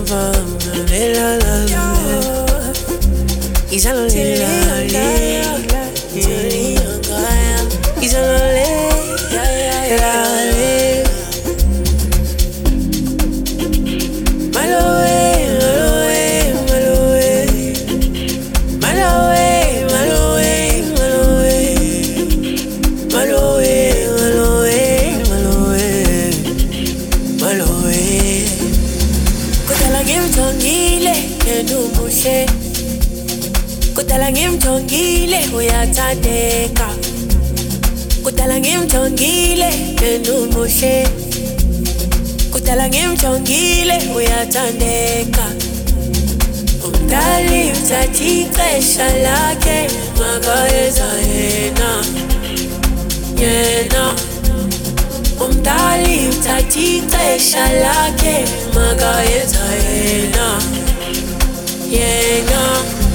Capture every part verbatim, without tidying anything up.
Kudala ngimjongile uyathandeka. Kudala ngimjongile nenomuhle. Kudala ngimjongile uyathandeka. Umdali uthatha ixesha lakhe makayeza yena yena. Umdali uthatha ixesha lakhe makayeza yena yena.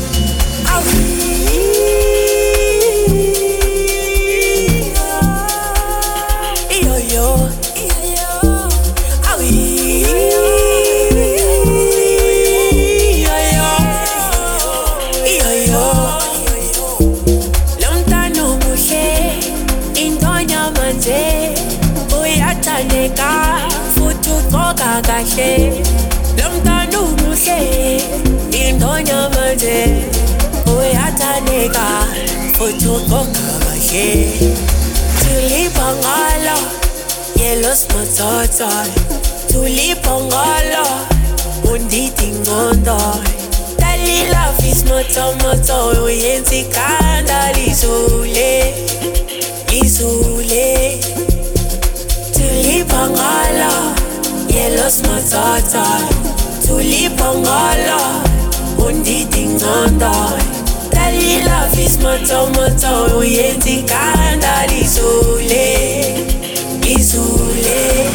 Uyathandeka futhi ugqoka kahle. Lo mntwana umuhle indonya manje. Uyathandeka futhi ugqoka kahle. Tulipangala yellow smotsotso. Tulipangala undidi ngondo. Dali love is moto moto. Uyenza ikhanda lizule lizule. Tulipangala yellow smotsotso. Tulipangala undidi ngondo. Dali love is moto moto. Uyenza ikhanda lizule lizule.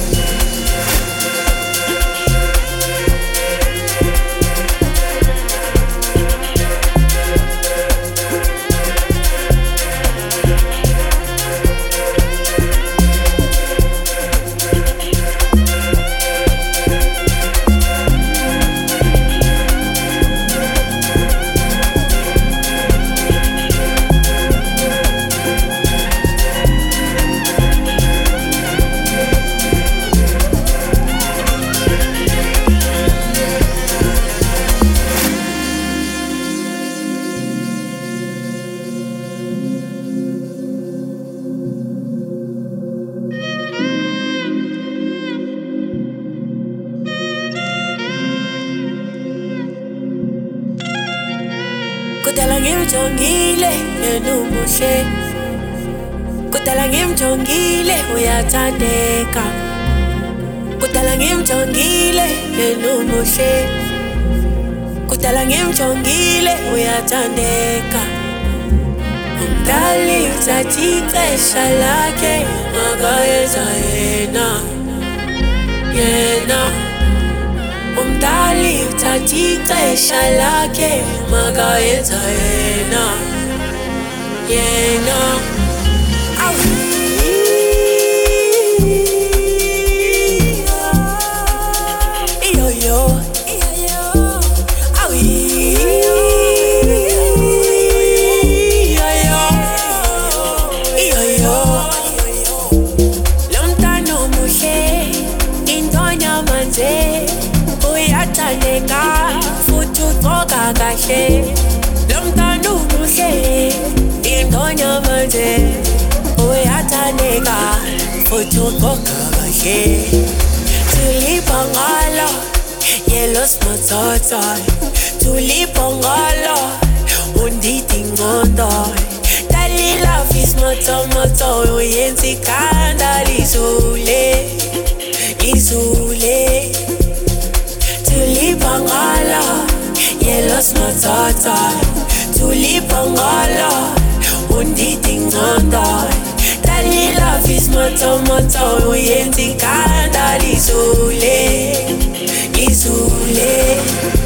Kudala ngimjongile nenomuhle. Kudala ngimjongile uyathandeka. Kudala ngimjongile nenomuhle. Kudala ngimjongile uyathandeka. Umdali uthatha ixesha lakhe makayeza yena yena. Umdali uthatha ixesha lakhe makayeza yena yena. Uyathandeka futhi ugqoka kahle. Lo mntwana umuhle indonya manje. Uyathandeka futhi ugqoka kahle. Tulipangala yellow smotsotso. Tulipangala undidi ngondo. Dali love is moto moto. Uyenza ikhanda lizule lizule. Tulipangala yellow smotsotso. Tulipangala undidi ngondo. Dali love is moto moto. Uyenza ikhanda lizule lizule.